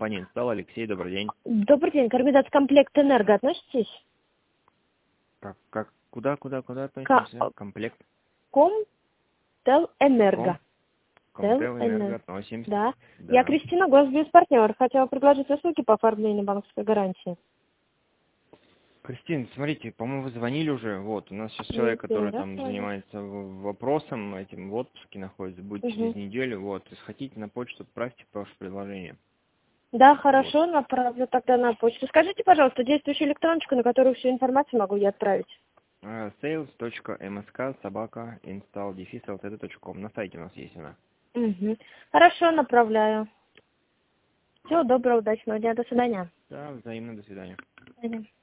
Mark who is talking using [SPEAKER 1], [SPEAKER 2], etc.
[SPEAKER 1] компания «Инсталл». Алексей, добрый день.
[SPEAKER 2] Добрый день. К организации «Комплект Энерго» относитесь?
[SPEAKER 1] Куда относимся? Комплект?
[SPEAKER 2] Комтел Энерго.
[SPEAKER 1] Комтел Энерго относимся.
[SPEAKER 2] Да.
[SPEAKER 1] Да.
[SPEAKER 2] Я Кристина, госбизнес-партнер. Хотела предложить услуги по оформлению банковской гарантии.
[SPEAKER 1] Кристина, смотрите, по-моему, вы звонили уже. Вот, у нас сейчас человек, который там занимается вопросом этим в отпуске находится, будет через неделю. Вот, если хотите, на почту отправьте ваше предложение.
[SPEAKER 2] Да, хорошо, направлю тогда на почту. Скажите, пожалуйста, действующую электроночку, на которую всю информацию могу я отправить?
[SPEAKER 1] sales.msk@install-lt.com. На сайте у нас есть она.
[SPEAKER 2] Хорошо, направляю. Всего доброго, удачного дня, до свидания.
[SPEAKER 1] Да, взаимно, до свидания.
[SPEAKER 2] До свидания.